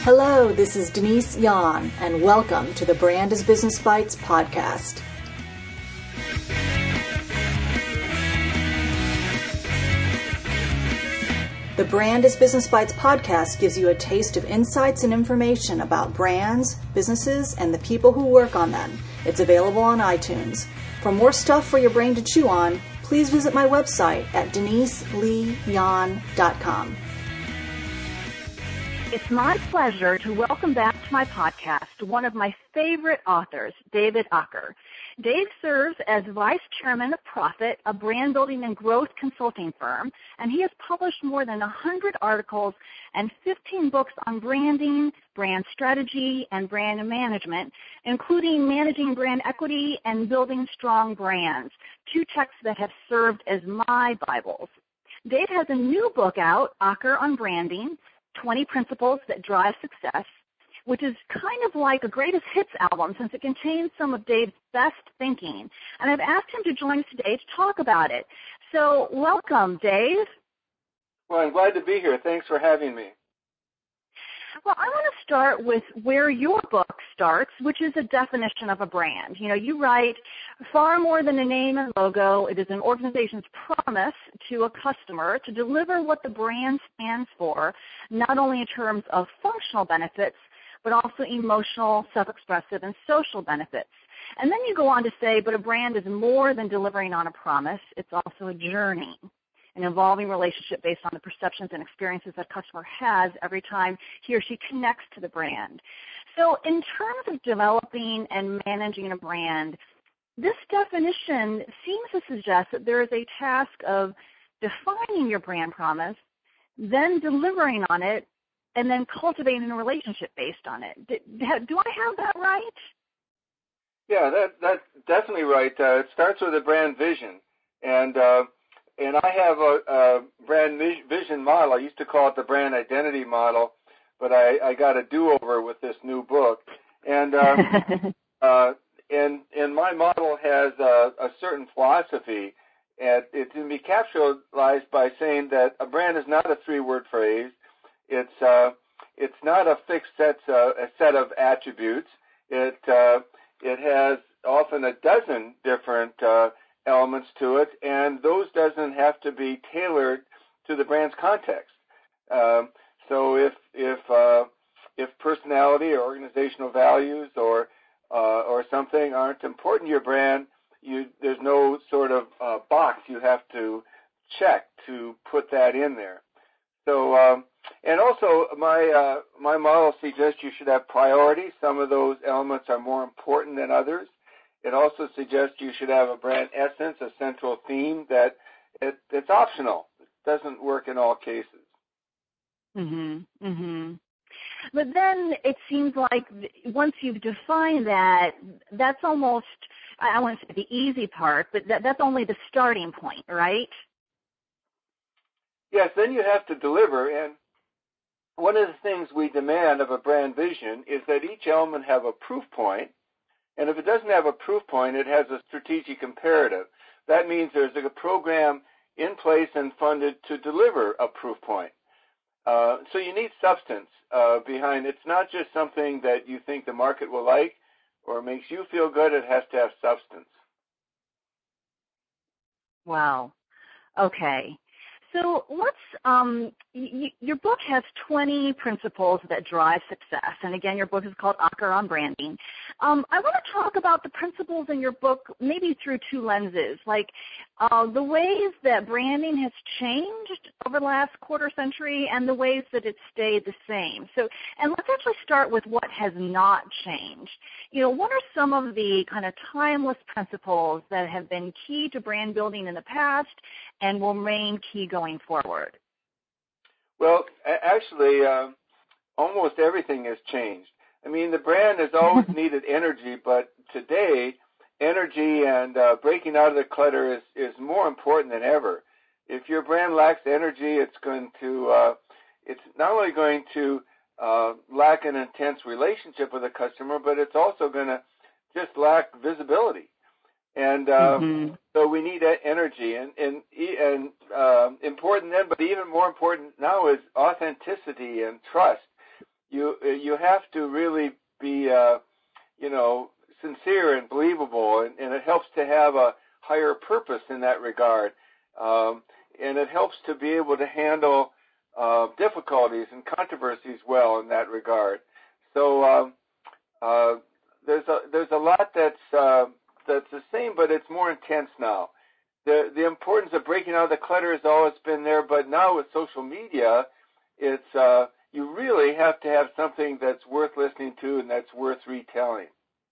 Hello, this is Denise Yan, and welcome to the Brand is Business Bites podcast. The Brand is Business Bites podcast gives you a taste of insights and information about brands, businesses, and the people who work on them. It's available on iTunes. For more stuff for your brain to chew on, please visit my website at deniseleeyan.com. It's my pleasure to welcome back to my podcast one of my favorite authors, David Aaker. Dave serves as Vice Chairman of Profit, a brand building and growth consulting firm, and he has published more than 100 articles and 15 books on branding, brand strategy, and brand management, including Managing Brand Equity and Building Strong Brands, two texts that have served as my Bibles. Dave has a new book out, Aaker on Branding, 20 Principles That Drive Success, which is kind of like a greatest hits album since it contains some of Dave's best thinking. And I've asked him to join us today to talk about it. So welcome, Dave. Well, I'm glad to be here. Thanks for having me. Well, I want to start with where your book starts, which is a definition of a brand. You know, you write, far more than a name and logo, it is an organization's promise to a customer to deliver what the brand stands for, not only in terms of functional benefits, but also emotional, self-expressive, and social benefits. And then you go on to say, but a brand is more than delivering on a promise. It's also a journey, an evolving relationship based on the perceptions and experiences that a customer has every time he or she connects to the brand. So in terms of developing and managing a brand, this definition seems to suggest that there is a task of defining your brand promise, then delivering on it, and then cultivating a relationship based on it. Do I have that right? Yeah, that's definitely right. It starts with a brand vision. And I have a brand vision model. I used to call it the brand identity model, but I got a do-over with this new book. And and my model has a certain philosophy, and it can be capitalized by saying that a brand is not a three-word phrase. It's not a fixed set of attributes. It has often a dozen different elements to it, and those doesn't have to be tailored to the brand's context. So if personality or organizational values or something aren't important to your brand, there's no sort of box you have to check to put that in there. So and also my model suggests you should have priorities. Some of those elements are more important than others. It also suggests you should have a brand essence, a central theme that it's optional. It doesn't work in all cases. But then it seems like once you've defined that, that's almost, I wouldn't say the easy part, but that's only the starting point, right? Yes, then you have to deliver, and one of the things we demand of a brand vision is that each element have a proof point, and if it doesn't have a proof point, it has a strategic imperative. That means there's a program in place and funded to deliver a proof point. So you need substance behind it. It's not just something that you think the market will like or makes you feel good. It has to have substance. Wow. Okay. So your book has 20 principles that drive success. And again, your book is called Aaker on Branding. I want to talk about the principles in your book maybe through two lenses, like the ways that branding has changed over the last quarter century and the ways that it's stayed the same. And let's actually start with what has not changed. You know, what are some of the kind of timeless principles that have been key to brand building in the past and will remain key going forward? Well, actually, almost everything has changed. I mean, the brand has always needed energy, but today, energy and breaking out of the clutter is more important than ever. If your brand lacks energy, it's not only going to lack an intense relationship with a customer, but it's also going to just lack visibility. And so we need that energy, and important then, but even more important now is authenticity and trust. you have to really be sincere and believable, and it helps to have a higher purpose in that regard, and it helps to be able to handle difficulties and controversies well in that regard. So there's a lot that's the same, but it's more intense now. The importance of breaking out of the clutter has always been there, but now with social media, it's you really have to have something that's worth listening to and that's worth retelling.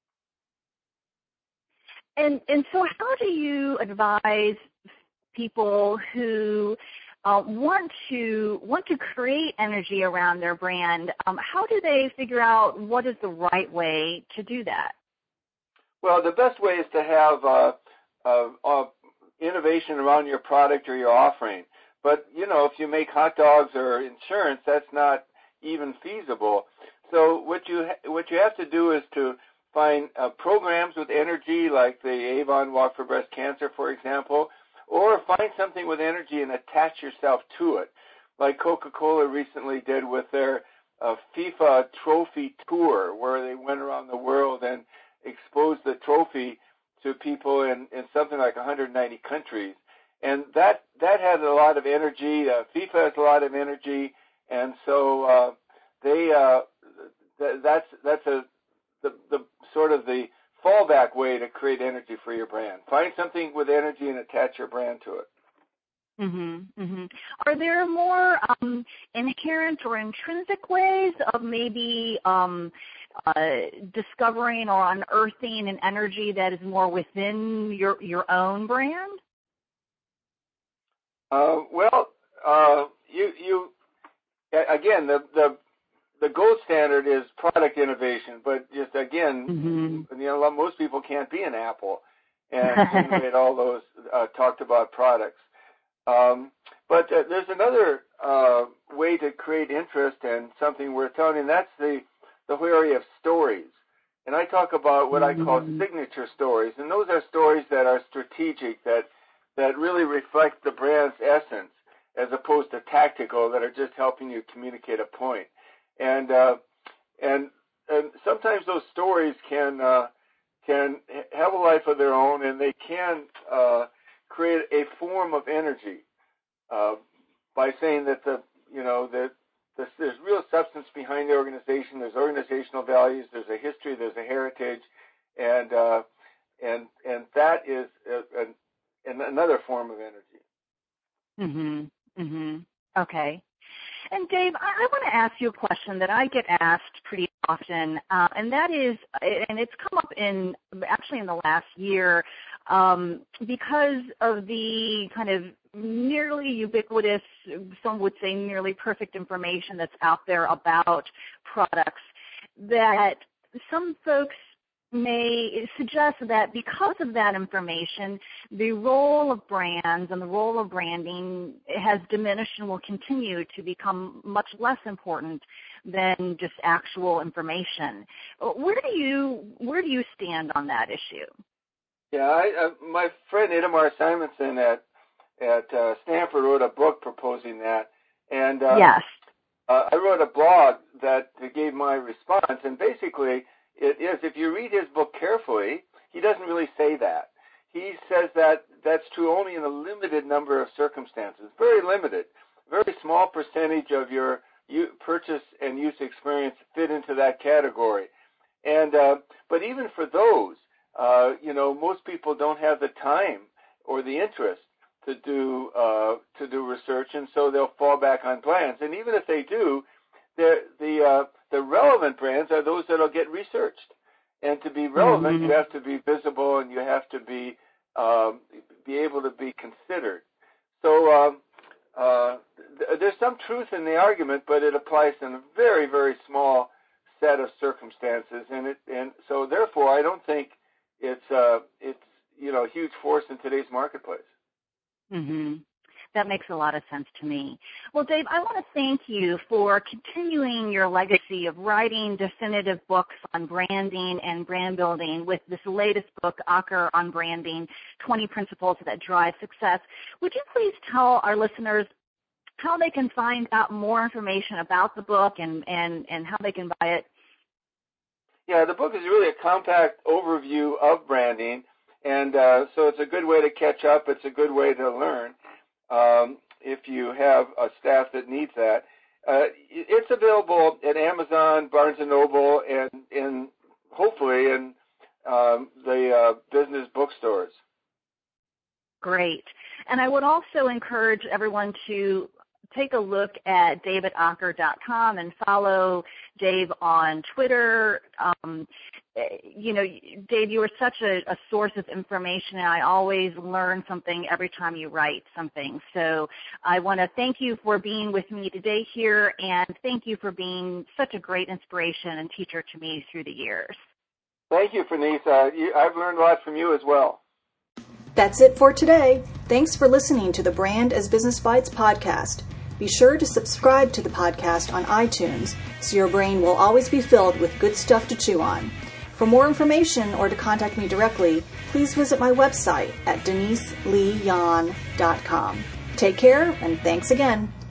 And so how do you advise people who want to create energy around their brand? How do they figure out what is the right way to do that? Well, the best way is to have innovation around your product or your offering. But, if you make hot dogs or insurance, that's not even feasible. So what you have to do is to find programs with energy, like the Avon Walk for Breast Cancer, for example, or find something with energy and attach yourself to it, like Coca-Cola recently did with their FIFA Trophy Tour, where they went around the world and exposed the trophy to people in something like 190 countries. And that has a lot of energy. FIFA has a lot of energy, and so that's the sort of the fallback way to create energy for your brand. Find something with energy and attach your brand to it. Mm-hmm, mm-hmm. Are there more inherent or intrinsic ways of maybe discovering or unearthing an energy that is more within your own brand? You again, the gold standard is product innovation, but just again, most people can't be an Apple and innovate all those talked about products. But there's another way to create interest and something worth telling, and that's the whole area of stories. And I talk about what I call signature stories, and those are stories that are strategic, that really reflect the brand's essence, as opposed to tactical, that are just helping you communicate a point. And sometimes those stories can have a life of their own, and they can create a form of energy by saying that there's real substance behind the organization. There's organizational values. There's a history. There's a heritage, and that is another form of energy. Mm-hmm. Mm-hmm. Okay. And Dave, I want to ask you a question that I get asked pretty often, and that is, and it's come up in the last year, because of the kind of nearly ubiquitous, some would say nearly perfect information that's out there about products, that some folks may suggest that because of that information, the role of brands and the role of branding has diminished and will continue to become much less important than just actual information. Where do you stand on that issue? Yeah, my friend Itamar Simonson at Stanford wrote a book proposing that, and yes. I wrote a blog that gave my response, and basically it is, if you read his book carefully, he doesn't really say that. He says that that's true only in a limited number of circumstances, very limited, very small percentage of your purchase and use experience fit into that category. And but even for those, most people don't have the time or the interest to do research, and so they'll fall back on brands. And even if they do, the relevant brands are those that will get researched. And to be relevant, you have to be visible, and you have to be able to be considered. So there's some truth in the argument, but it applies in a very, very small set of circumstances, and so therefore I don't think it's a huge force in today's marketplace. Mm-hmm. That makes a lot of sense to me. Well, Dave, I want to thank you for continuing your legacy of writing definitive books on branding and brand building with this latest book, Acker on Branding, 20 Principles That Drive Success. Would you please tell our listeners how they can find out more information about the book and how they can buy it. Yeah, the book is really a compact overview of branding, and so it's a good way to catch up. It's a good way to learn if you have a staff that needs that. It's available at Amazon, Barnes & Noble, and hopefully in the business bookstores. Great. And I would also encourage everyone to take a look at davidacker.com and follow Dave on Twitter. Dave, you are such a source of information, and I always learn something every time you write something. So I want to thank you for being with me today here, and thank you for being such a great inspiration and teacher to me through the years. Thank you, Fernese. I've learned a lot from you as well. That's it for today. Thanks for listening to the Brand as Business Bites podcast. Be sure to subscribe to the podcast on iTunes so your brain will always be filled with good stuff to chew on. For more information or to contact me directly, please visit my website at deniseleeyan.com. Take care, and thanks again.